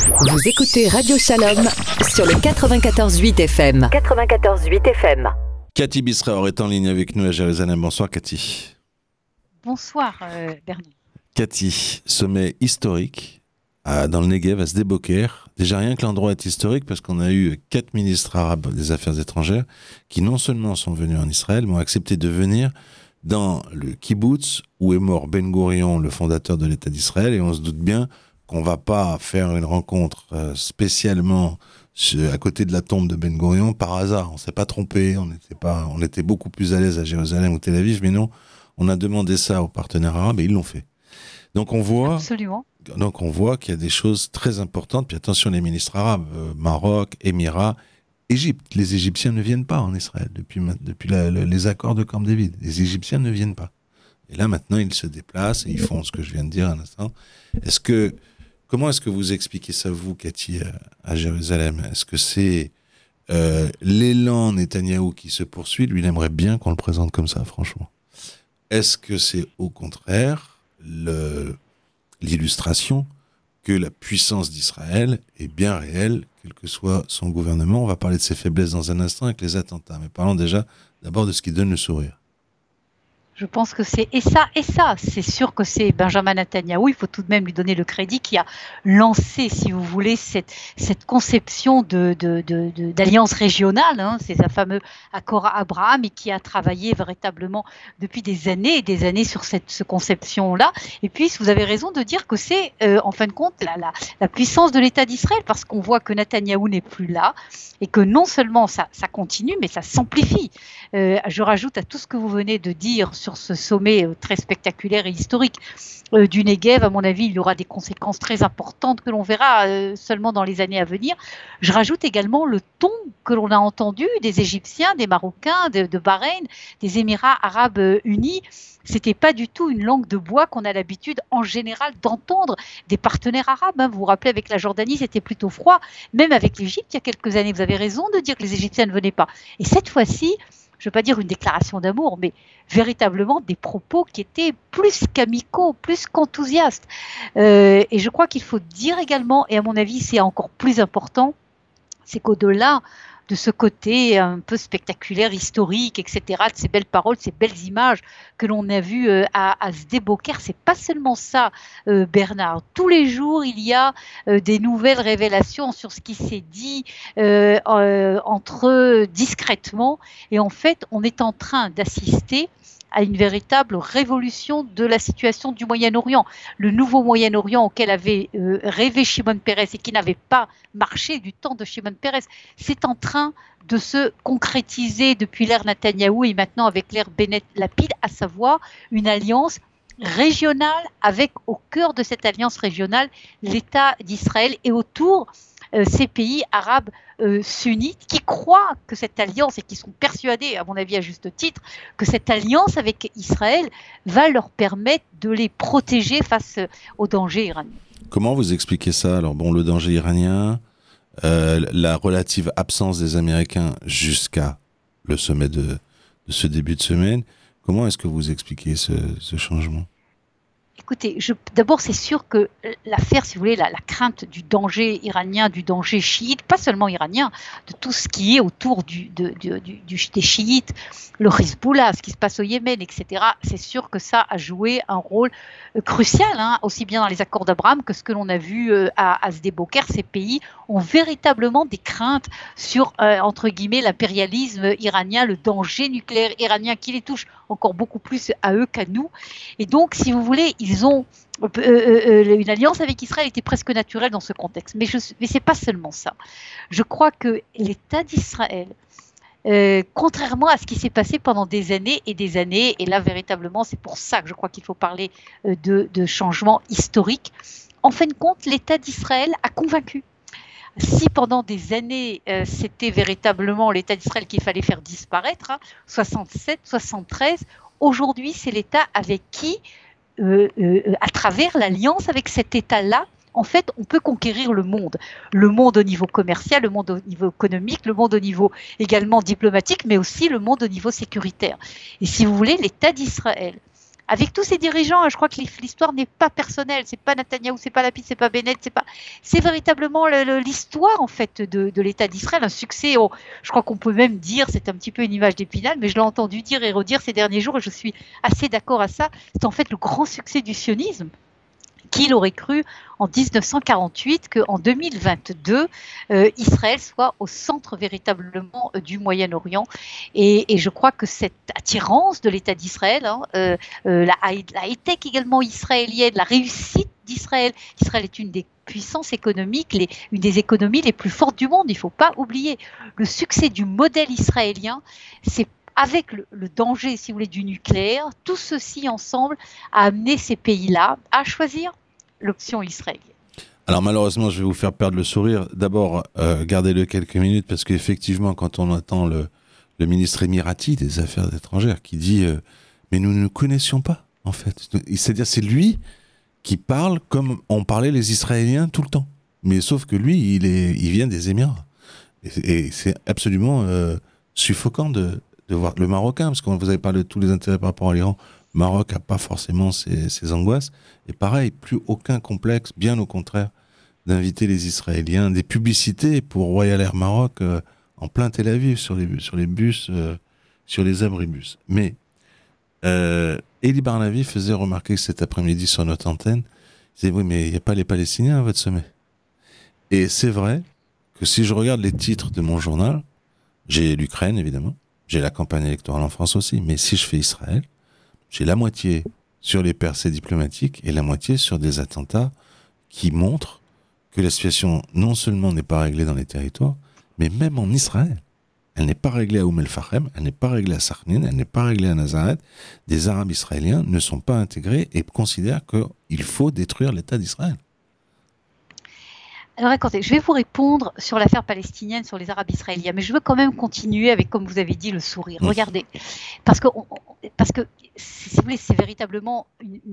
Vous écoutez Radio Shalom sur le 94.8 FM. 94.8 FM. Cathy Bisraor est en ligne avec nous à Jérusalem. Bonsoir Cathy. Bonsoir Bernard. Cathy, sommet historique dans le Negev, à Sde-Boker. Déjà rien que l'endroit est historique parce qu'on a eu 4 ministres arabes des Affaires étrangères qui non seulement sont venus en Israël, mais ont accepté de venir dans le kibbutz où est mort Ben Gourion, le fondateur de l'État d'Israël, et on se doute bien qu'on va pas faire une rencontre spécialement à côté de la tombe de Ben Gourion par hasard. On s'est pas trompé, on était beaucoup plus à l'aise à Jérusalem ou Tel Aviv, mais non, on a demandé ça aux partenaires arabes et ils l'ont fait. Donc on voit, absolument. Donc on voit qu'il y a des choses très importantes. Puis attention, les ministres arabes, Maroc, Émirats, Égypte. Les Égyptiens ne viennent pas en Israël depuis les accords de Camp David. Les Égyptiens ne viennent pas. Et là maintenant ils se déplacent et ils font ce que je viens de dire à l'instant. Comment est-ce que vous expliquez ça, vous, Cathy, à Jérusalem ? Est-ce que c'est l'élan Netanyahou qui se poursuit ? Lui, il aimerait bien qu'on le présente comme ça, franchement. Est-ce que c'est au contraire l'illustration que la puissance d'Israël est bien réelle, quel que soit son gouvernement ? On va parler de ses faiblesses dans un instant avec les attentats, mais parlons d'abord de ce qui donne le sourire. Je pense que c'est et ça. C'est sûr que c'est Benjamin Netanyahou, il faut tout de même lui donner le crédit, qui a lancé, si vous voulez, cette conception d'alliance régionale, hein, c'est un fameux accord Abraham, et qui a travaillé véritablement depuis des années et des années sur cette conception-là. Et puis, vous avez raison de dire que c'est, en fin de compte, la puissance de l'État d'Israël, parce qu'on voit que Netanyahou n'est plus là, et que non seulement ça continue, mais ça s'amplifie. Je rajoute à tout ce que vous venez de dire sur ce sommet très spectaculaire et historique du Negev. À mon avis, il y aura des conséquences très importantes que l'on verra seulement dans les années à venir. Je rajoute également le ton que l'on a entendu des Égyptiens, des Marocains, de Bahreïn, des Émirats arabes unis. C'était pas du tout une langue de bois qu'on a l'habitude en général d'entendre des partenaires arabes. Hein. Vous vous rappelez, avec la Jordanie, c'était plutôt froid. Même avec l'Égypte, il y a quelques années, vous avez raison de dire que les Égyptiens ne venaient pas. Et cette fois-ci, je ne veux pas dire une déclaration d'amour, mais véritablement des propos qui étaient plus qu'amicaux, plus qu'enthousiastes. Et je crois qu'il faut dire également, et à mon avis c'est encore plus important, c'est qu'au-delà de ce côté un peu spectaculaire, historique, etc., de ces belles paroles, ces belles images que l'on a vues à Sde-Boker, c'est pas seulement ça, Bernard. Tous les jours, il y a des nouvelles révélations sur ce qui s'est dit entre eux discrètement, et en fait, on est en train d'assister à une véritable révolution de la situation du Moyen-Orient. Le nouveau Moyen-Orient auquel avait rêvé Shimon Peres et qui n'avait pas marché du temps de Shimon Peres, c'est en train de se concrétiser depuis l'ère Netanyahou et maintenant avec l'ère Bennett-Lapid, à savoir une alliance régionale avec au cœur de cette alliance régionale l'État d'Israël et autour ces pays arabes sunnites qui croient que cette alliance, et qui sont persuadés, à mon avis à juste titre, que cette alliance avec Israël va leur permettre de les protéger face aux dangers iraniens. Comment vous expliquez ça ? Alors bon, le danger iranien, la relative absence des Américains jusqu'à le sommet de ce début de semaine. Comment est-ce que vous expliquez ce changement ? Écoutez, d'abord, c'est sûr que l'affaire, si vous voulez, la crainte du danger iranien, du danger chiite, pas seulement iranien, de tout ce qui est autour des chiites, le Hezbollah, ce qui se passe au Yémen, etc., c'est sûr que ça a joué un rôle crucial, hein, aussi bien dans les accords d'Abraham que ce que l'on a vu à Sde-Boker. Ces pays ont véritablement des craintes sur, entre guillemets, l'impérialisme iranien, le danger nucléaire iranien qui les touche encore beaucoup plus à eux qu'à nous. Et donc, si vous voulez, ils ont une alliance avec Israël était presque naturelle dans ce contexte. Mais c'est pas seulement ça. Je crois que l'État d'Israël, contrairement à ce qui s'est passé pendant des années, et là véritablement c'est pour ça que je crois qu'il faut parler de changement historique, en fin de compte l'État d'Israël a convaincu. Si pendant des années, c'était véritablement l'État d'Israël qu'il fallait faire disparaître, 67, 73, aujourd'hui c'est l'État avec qui, à travers l'alliance avec cet État-là, en fait, on peut conquérir le monde au niveau commercial, le monde au niveau économique, le monde au niveau également diplomatique, mais aussi le monde au niveau sécuritaire. Et si vous voulez, l'État d'Israël avec tous ces dirigeants, je crois que l'histoire n'est pas personnelle, c'est pas Netanyahou, c'est pas Lapid, c'est pas Bennett, c'est véritablement l'histoire en fait de l'État d'Israël, un succès. Je crois qu'on peut même dire, c'est un petit peu une image d'Épinal, mais je l'ai entendu dire et redire ces derniers jours et je suis assez d'accord à ça. C'est en fait le grand succès du sionisme. Qui l'aurait cru en 1948 qu'en 2022, Israël soit au centre véritablement du Moyen-Orient. Et je crois que cette attirance de l'État d'Israël, la high-tech également israélienne, la réussite d'Israël, Israël est une des puissances économiques, une des économies les plus fortes du monde, il ne faut pas oublier. Le succès du modèle israélien, c'est avec le danger, si vous voulez, du nucléaire, tout ceci ensemble a amené ces pays-là à choisir l'option israélienne. Alors malheureusement, je vais vous faire perdre le sourire. D'abord, gardez-le quelques minutes, parce qu'effectivement, quand on entend le ministre émirati des Affaires étrangères qui dit mais nous ne nous connaissions pas, en fait. C'est-à-dire, c'est lui qui parle comme on parlait les Israéliens tout le temps. Mais sauf que lui, il vient des Émirats. Et c'est absolument suffocant de voir le Marocain, parce que vous avez parlé de tous les intérêts par rapport à l'Iran. Le Maroc n'a pas forcément ses angoisses. Et pareil, plus aucun complexe, bien au contraire, d'inviter les Israéliens, des publicités pour Royal Air Maroc en plein Tel Aviv, sur les bus, sur les abribus. Mais Elie Barnavi faisait remarquer cet après-midi sur notre antenne, il disait, oui, mais il n'y a pas les Palestiniens à votre sommet. Et c'est vrai que si je regarde les titres de mon journal, j'ai l'Ukraine, évidemment, j'ai la campagne électorale en France aussi, mais si je fais Israël, j'ai la moitié sur les percées diplomatiques et la moitié sur des attentats qui montrent que la situation non seulement n'est pas réglée dans les territoires, mais même en Israël. Elle n'est pas réglée à el-Fahem, elle n'est pas réglée à Sakhnin, elle n'est pas réglée à Nazareth. Des Arabes israéliens ne sont pas intégrés et considèrent qu'il faut détruire l'État d'Israël. Alors écoutez, je vais vous répondre sur l'affaire palestinienne, sur les Arabes israéliens, mais je veux quand même continuer avec, comme vous avez dit, le sourire. Regardez, parce que si vous voulez, c'est véritablement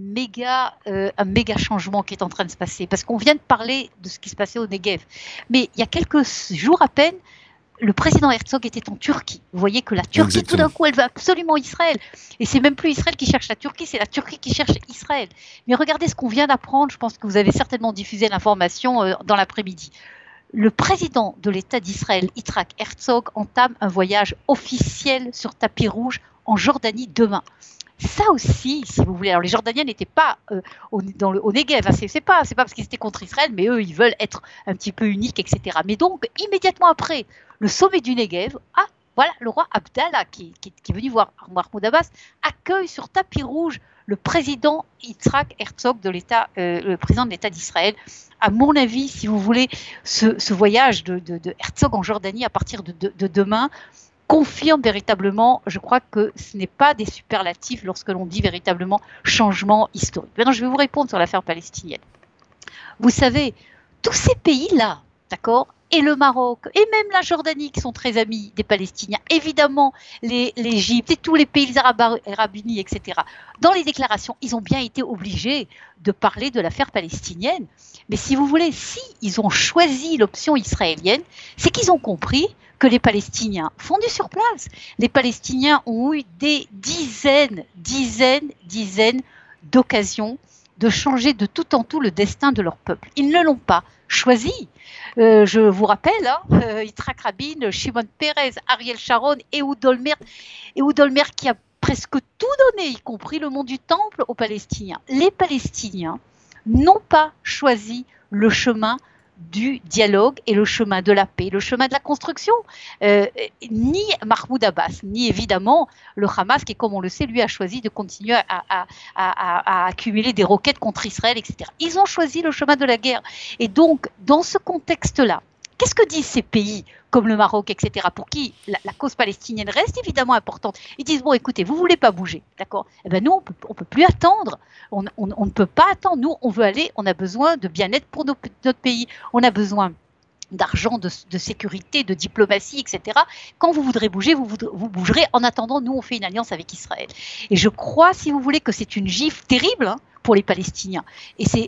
un méga changement qui est en train de se passer, parce qu'on vient de parler de ce qui se passait au Negev, mais il y a quelques jours à peine, le président Herzog était en Turquie. Vous voyez que la Turquie, Exactement. Tout d'un coup, elle veut absolument Israël. Et c'est même plus Israël qui cherche la Turquie, c'est la Turquie qui cherche Israël. Mais regardez ce qu'on vient d'apprendre. Je pense que vous avez certainement diffusé l'information dans l'après-midi. Le président de l'État d'Israël, Yitzhak Herzog, entame un voyage officiel sur tapis rouge en Jordanie demain. Ça aussi, si vous voulez, alors les Jordaniens n'étaient pas au Negev, hein, c'est pas parce qu'ils étaient contre Israël, mais eux, ils veulent être un petit peu uniques, etc. Mais donc, immédiatement après le sommet du Negev, voilà, le roi Abdallah, qui est venu voir Mahmoud Abbas, accueille sur tapis rouge le président Yitzhak Herzog le président de l'État d'Israël. À mon avis, si vous voulez, ce voyage de Herzog en Jordanie à partir de demain, confirme véritablement, je crois que ce n'est pas des superlatifs lorsque l'on dit véritablement changement historique. Maintenant, je vais vous répondre sur l'affaire palestinienne. Vous savez, tous ces pays-là, d'accord, et le Maroc, et même la Jordanie, qui sont très amis des Palestiniens, évidemment l'Égypte et tous les pays arabes unis, etc. Dans les déclarations, ils ont bien été obligés de parler de l'affaire palestinienne. Mais si vous voulez, si ils ont choisi l'option israélienne, c'est qu'ils ont compris que les Palestiniens font du surplace. Les Palestiniens ont eu des dizaines d'occasions de changer de tout en tout le destin de leur peuple. Ils ne l'ont pas choisi. Je vous rappelle, Yitzhak Rabin, Shimon Peres, Ariel Sharon, Ehud Olmert qui a presque tout donné, y compris le mont du Temple, aux Palestiniens. Les Palestiniens n'ont pas choisi le chemin du dialogue et le chemin de la paix, le chemin de la construction. Ni Mahmoud Abbas, ni évidemment le Hamas, qui, comme on le sait, lui a choisi de continuer à accumuler des roquettes contre Israël, etc. Ils ont choisi le chemin de la guerre. Et donc, dans ce contexte-là, qu'est-ce que disent ces pays comme le Maroc, etc., pour qui la cause palestinienne reste évidemment importante? Ils disent, bon, écoutez, vous ne voulez pas bouger, d'accord? Eh bien, nous, on peut plus attendre. On ne peut pas attendre. Nous, on veut aller, on a besoin de bien-être pour notre pays. On a besoin d'argent, de sécurité, de diplomatie, etc. Quand vous voudrez bouger, vous bougerez. En attendant, nous, on fait une alliance avec Israël. Et je crois, si vous voulez, que c'est une gifle terrible pour les Palestiniens. Et c'est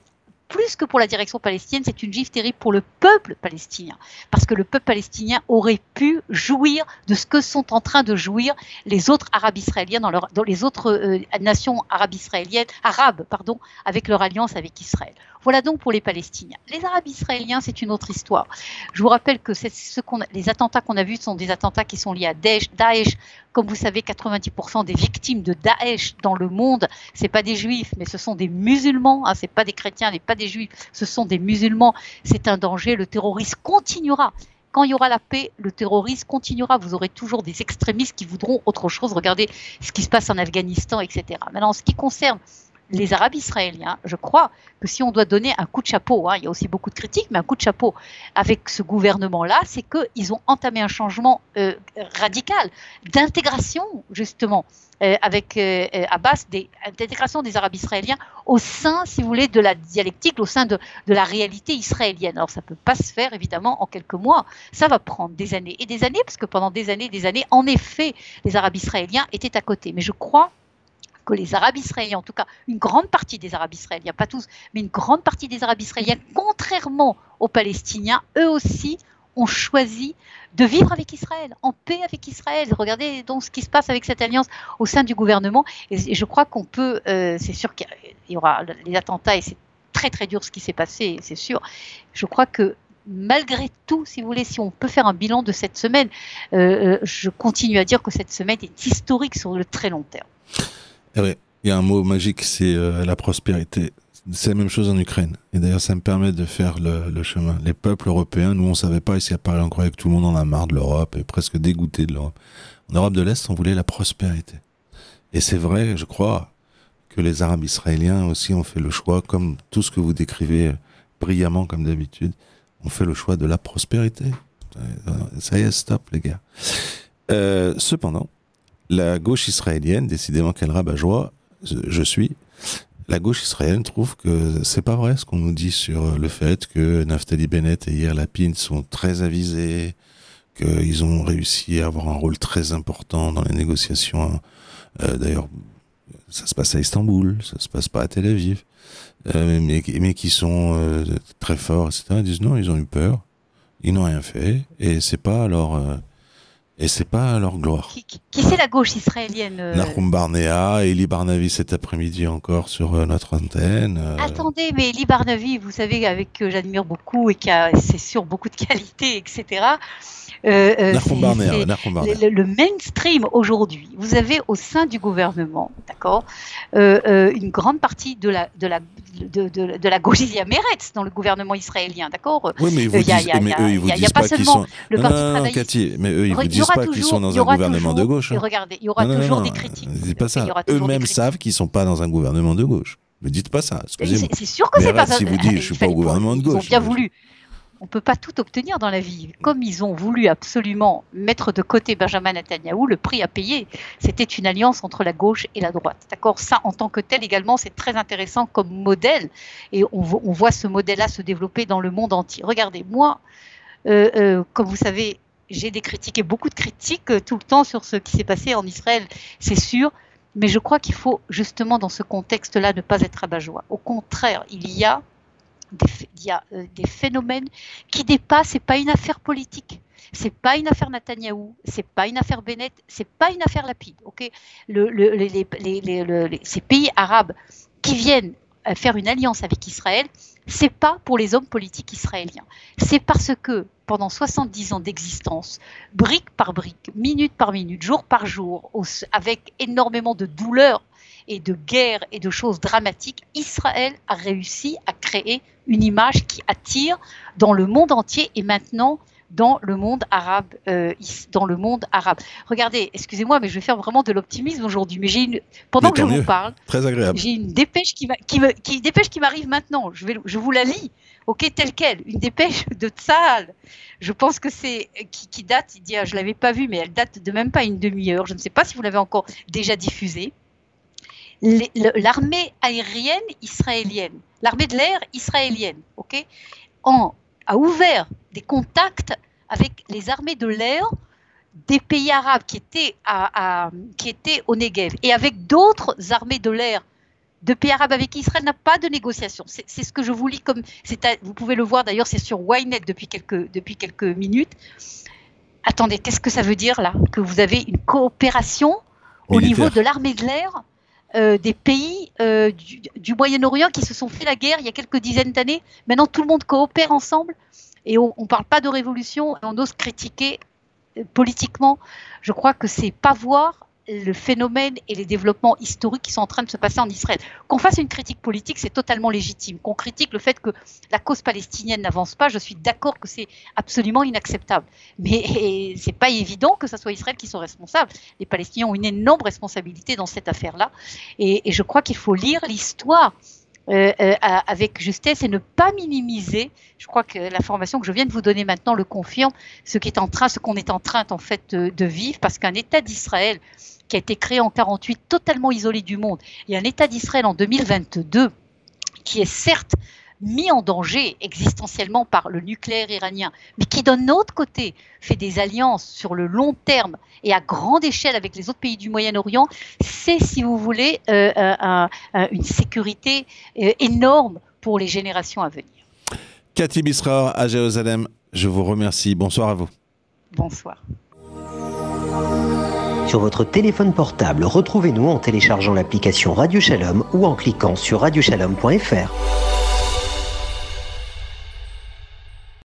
plus que pour la direction palestinienne, c'est une gifle terrible pour le peuple palestinien. Parce que le peuple palestinien aurait pu jouir de ce que sont en train de jouir les autres Arabes israéliens dans les autres nations arabes, avec leur alliance avec Israël. Voilà donc pour les Palestiniens. Les Arabes israéliens, c'est une autre histoire. Je vous rappelle que les attentats qu'on a vus sont des attentats qui sont liés à Daesh. Comme vous savez, 90% des victimes de Daesh dans le monde, c'est pas des juifs, mais ce sont des musulmans. C'est pas des chrétiens, mais pas des juifs. Ce sont des musulmans. C'est un danger. Le terrorisme continuera. Quand il y aura la paix, le terrorisme continuera. Vous aurez toujours des extrémistes qui voudront autre chose. Regardez ce qui se passe en Afghanistan, etc. Maintenant, en ce qui concerne les Arabes israéliens, je crois que si on doit donner un coup de chapeau, il y a aussi beaucoup de critiques, mais un coup de chapeau avec ce gouvernement-là, c'est qu'ils ont entamé un changement radical d'intégration, justement, avec Abbas, d'intégration des Arabes israéliens au sein, si vous voulez, de la dialectique, au sein de la réalité israélienne. Alors ça ne peut pas se faire, évidemment, en quelques mois. Ça va prendre des années et des années, parce que pendant des années, en effet, les Arabes israéliens étaient à côté. Mais je crois que les Arabes israéliens, en tout cas une grande partie des Arabes israéliens, pas tous, mais une grande partie des Arabes israéliens, contrairement aux Palestiniens, eux aussi ont choisi de vivre avec Israël, en paix avec Israël. Regardez donc ce qui se passe avec cette alliance au sein du gouvernement. Et je crois qu'on peut, c'est sûr qu'il y aura les attentats et c'est très très dur ce qui s'est passé, c'est sûr. Je crois que malgré tout, si vous voulez, si on peut faire un bilan de cette semaine, je continue à dire que cette semaine est historique sur le très long terme. Oui, il y a un mot magique, c'est la prospérité. C'est la même chose en Ukraine. Et d'ailleurs, ça me permet de faire le chemin. Les peuples européens, nous, on savait pas ici à Paris, on croyait que tout le monde en a marre de l'Europe et presque dégoûté de l'Europe. En Europe de l'Est, on voulait la prospérité. Et c'est vrai, je crois, que les Arabes israéliens aussi ont fait le choix, comme tout ce que vous décrivez brillamment comme d'habitude, ont fait le choix de la prospérité. Ça y est, stop les gars. Cependant, la gauche israélienne, décidément quel rabat-joie je suis, la gauche israélienne trouve que c'est pas vrai ce qu'on nous dit sur le fait que Naftali Bennett et Yair Lapid sont très avisés, qu'ils ont réussi à avoir un rôle très important dans les négociations. D'ailleurs, ça se passe à Istanbul, ça se passe pas à Tel Aviv, mais qui sont très forts, etc. Ils disent non, ils ont eu peur, ils n'ont rien fait, et c'est pas leur gloire. Qui c'est la gauche israélienne Nahum Barnea, Eli Barnavi cet après-midi encore sur notre antenne. Attendez, mais Eli Barnavi, vous savez, avec que j'admire beaucoup et qui a, c'est sûr, beaucoup de qualités, etc. Nahum Barnea. Le mainstream aujourd'hui, vous avez au sein du gouvernement, d'accord, une grande partie de la gauche, il y a Meretz dans le gouvernement israélien, d'accord. Oui, mais ils vous disent pas qu'ils sont. Le Parti travailliste. Cathy, mais eux, ils vous disent pas qu'ils sont dans un gouvernement de gauche. Et regardez, il y aura toujours des critiques. Ne dites pas ça. Eux-mêmes savent qu'ils sont pas dans un gouvernement de gauche. Ne dites pas ça. Excusez-moi. C'est sûr que c'est pas ça. Si vous dites, je suis pas au gouvernement de gauche. Ils ont bien voulu. On ne peut pas tout obtenir dans la vie. Comme ils ont voulu absolument mettre de côté Benjamin Netanyahou, le prix à payer, c'était une alliance entre la gauche et la droite. D'accord ? Ça, en tant que tel également, c'est très intéressant comme modèle. Et on voit ce modèle-là se développer dans le monde entier. Regardez, moi, comme vous savez, j'ai des critiques et beaucoup de critiques tout le temps sur ce qui s'est passé en Israël, c'est sûr. Mais je crois qu'il faut justement dans ce contexte-là ne pas être rabat-joie. Au contraire, il y a des phénomènes qui dépassent. C'est pas une affaire politique, c'est pas une affaire Netanyahou, c'est pas une affaire Bennett, c'est pas une affaire Lapid. Ok, ces pays arabes qui viennent faire une alliance avec Israël, c'est pas pour les hommes politiques israéliens. C'est parce que pendant 70 ans d'existence, brique par brique, minute par minute, jour par jour, avec énormément de douleur et de guerre et de choses dramatiques, Israël a réussi à créer une image qui attire dans le monde entier et maintenant dans le monde arabe. Regardez, excusez-moi, mais je vais faire vraiment de l'optimisme aujourd'hui. Mais pendant que je vous parle, très agréable. J'ai une dépêche qui m'arrive maintenant. Je vous la lis, ok, telle quelle. Une dépêche de Tsahal. Je pense que c'est qui date. Je l'avais pas vue, mais elle date de même pas une demi-heure. Je ne sais pas si vous l'avez encore déjà diffusée. L'armée aérienne israélienne, l'armée de l'air israélienne, ok, a ouvert des contacts avec les armées de l'air des pays arabes qui étaient au Negev et avec d'autres armées de l'air de pays arabes avec qui Israël n'a pas de négociation. C'est ce que je vous lis comme... vous pouvez le voir d'ailleurs, c'est sur Ynet depuis quelques minutes. Attendez, qu'est-ce que ça veut dire là? Que vous avez une coopération au niveau de l'armée de l'air des pays du Moyen-Orient qui se sont fait la guerre il y a quelques dizaines d'années. Maintenant, tout le monde coopère ensemble et on ne parle pas de révolution et on ose critiquer politiquement. Je crois que c'est pas voir le phénomène et les développements historiques qui sont en train de se passer en Israël. Qu'on fasse une critique politique, c'est totalement légitime. Qu'on critique le fait que la cause palestinienne n'avance pas, je suis d'accord que c'est absolument inacceptable. Mais c'est pas évident que ce soit Israël qui soit responsable. Les Palestiniens ont une énorme responsabilité dans cette affaire-là. Et je crois qu'il faut lire l'histoire avec justesse et ne pas minimiser. Je crois que l'information que je viens de vous donner maintenant le confirme, ce qu'on est en train en fait de vivre, parce qu'un État d'Israël qui a été créé en 1948, totalement isolé du monde, et un État d'Israël en 2022 qui est certes mis en danger existentiellement par le nucléaire iranien, mais qui d'un autre côté fait des alliances sur le long terme et à grande échelle avec les autres pays du Moyen-Orient, c'est, si vous voulez, une sécurité énorme pour les générations à venir. Cathy Bisrar à Jérusalem, je vous remercie. Bonsoir à vous. Bonsoir. Sur votre téléphone portable, retrouvez-nous en téléchargeant l'application Radio Shalom ou en cliquant sur radioshalom.fr.